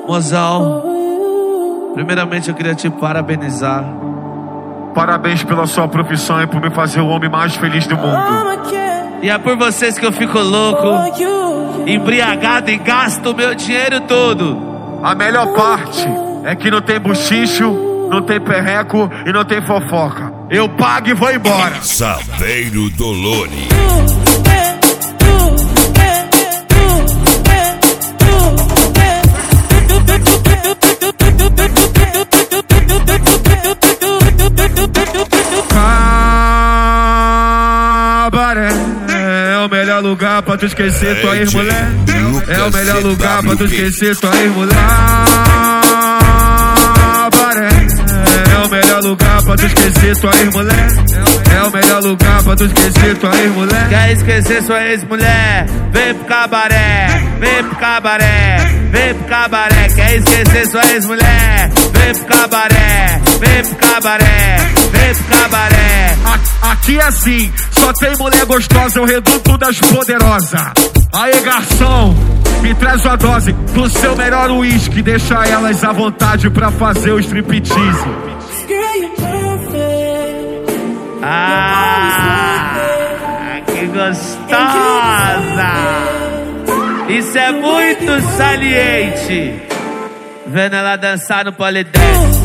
Mozão, primeiramente eu queria te parabenizar. Parabéns pela sua profissão e por me fazer o homem mais feliz do mundo. E é por vocês que eu fico louco, embriagado e gasto o meu dinheiro todo. A melhor parte é que não tem buchicho, não tem perreco e não tem fofoca. Eu pago e vou embora. Saveiro Dolores. Cabaré é o melhor lugar pra tu esquecer tua ex-mulher. É o melhor lugar pra tu esquecer tua ex-mulher. Cabaré é o melhor lugar pra tu esquecer tua ex-mulher. É o melhor lugar pra tu esquecer tua ex-mulher. Quer esquecer sua ex-mulher? Vem pro cabaré, vem pro cabaré, vem pro cabaré. Quer esquecer sua ex-mulher? Vem pro cabaré, vem pro cabaré, vem pro cabaré. Aqui é assim, só tem mulher gostosa, é o reduto das poderosas. Aê, garçom, me traz uma dose do seu melhor uísque. Deixa elas à vontade pra fazer o striptease. Que gostosa! Isso é muito saliente. Vendo ela dançar no polidense.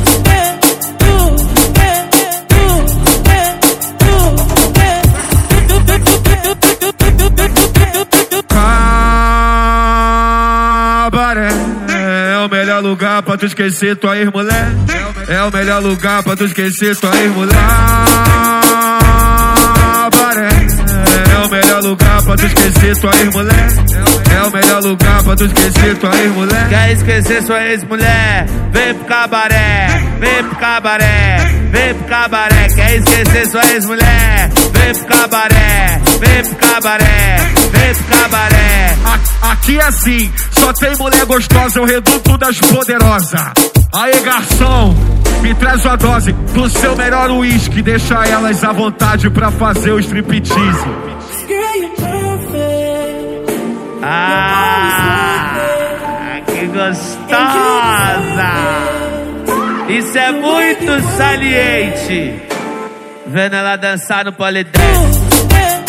Cabaré é o melhor lugar pra tu esquecer tua ex-mulher. É o melhor lugar pra tu esquecer tua ex-mulher. Cabaré é o melhor lugar pra tu esquecer tua ex-mulher. É o melhor lugar pra tu esquecer tua ex-mulher. Quer esquecer sua ex-mulher? Vem pro cabaré, vem pro cabaré, vem pro cabaré. Quer esquecer sua ex-mulher? Vem pro cabaré, vem pro cabaré, vem pro cabaré. Aqui é assim, só tem mulher gostosa, é o reduto das poderosas. Aê, garçom, me traz uma dose do seu melhor uísque. Deixa elas à vontade pra fazer o striptease. Que gostosa! Isso é muito saliente. Vendo ela dançar no polidense.